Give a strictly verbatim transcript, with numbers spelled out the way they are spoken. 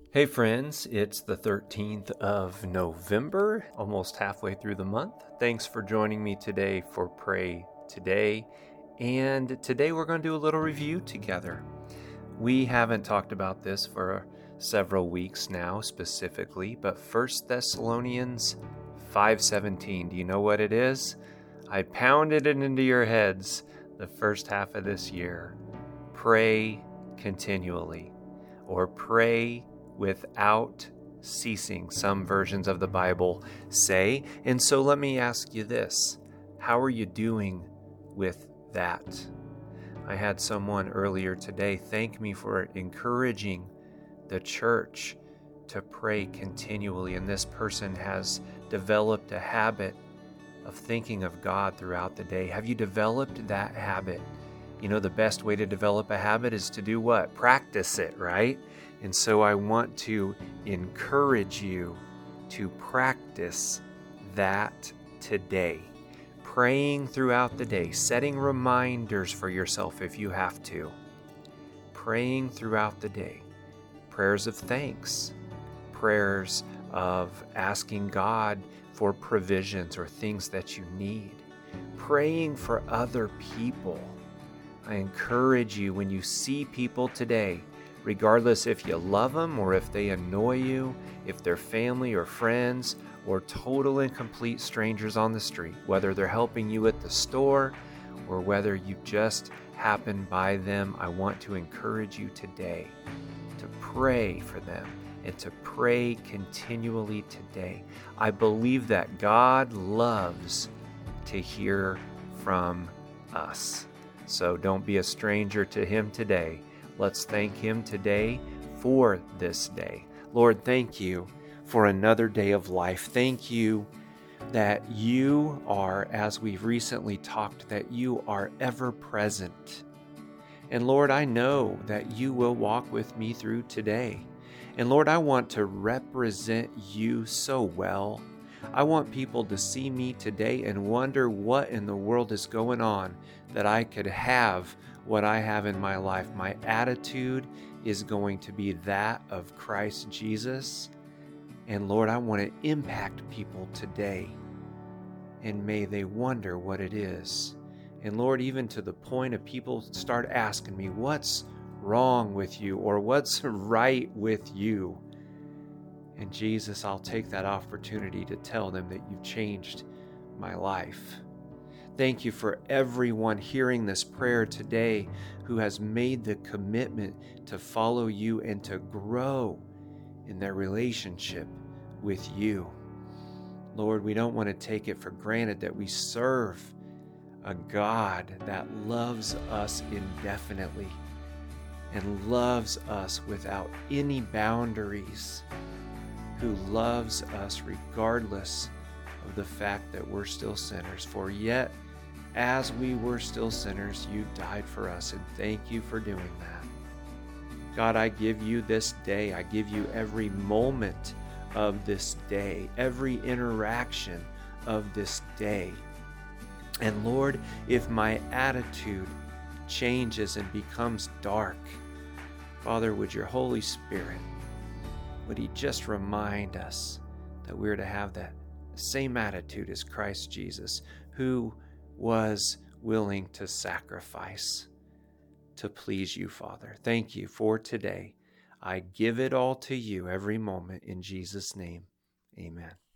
Hey friends, it's the thirteenth of November, almost halfway through the month. Thanks for joining me today for Pray Today. And today we're going to do a little review together. We haven't talked about this for several weeks now specifically, but First Thessalonians five seventeen. Do you know what it is? I pounded it into your heads the first half of this year. Pray continually, or pray without ceasing, some versions of the Bible say. And so let me ask you this. How are you doing with that? I had someone earlier today thank me for encouraging the church to pray continually. And this person has developed a habit of thinking of God throughout the day. Have you developed that habit? You know, the best way to develop a habit is to do what? Practice it, right? And so I want to encourage you to practice that today. Praying throughout the day, setting reminders for yourself if you have to. Praying throughout the day. Prayers of thanks. Prayers of asking God for provisions or things that you need. Praying for other people. I encourage you, when you see people today, regardless if you love them or if they annoy you, if they're family or friends or total and complete strangers on the street, whether they're helping you at the store or whether you just happen by them, I want to encourage you today to pray for them and to pray continually today. I believe that God loves to hear from us. So don't be a stranger to Him today. Let's thank Him today for this day. Lord, thank you for another day of life. Thank you that you are, as we've recently talked, that you are ever present. And Lord, I know that you will walk with me through today. And Lord, I want to represent you so well. I want people to see me today and wonder what in the world is going on that I could have what I have in my life. My attitude is going to be that of Christ Jesus. And Lord, I want to impact people today. And may they wonder what it is. And Lord, even to the point of people start asking me, what's wrong with you? Or what's right with you? And Jesus, I'll take that opportunity to tell them that you've changed my life. Thank you for everyone hearing this prayer today who has made the commitment to follow you and to grow in their relationship with you. Lord, we don't want to take it for granted that we serve a God that loves us indefinitely and loves us without any boundaries, who loves us regardless of the fact that we're still sinners. For yet, as we were still sinners, you died for us, and thank you for doing that. God, I give you this day. I give you every moment of this day, every interaction of this day. And Lord, if my attitude changes and becomes dark, Father, would your Holy Spirit, would He just remind us that we're to have that same attitude as Christ Jesus, who was willing to sacrifice to please you, Father. Thank you for today. I give it all to you every moment in Jesus' name. Amen.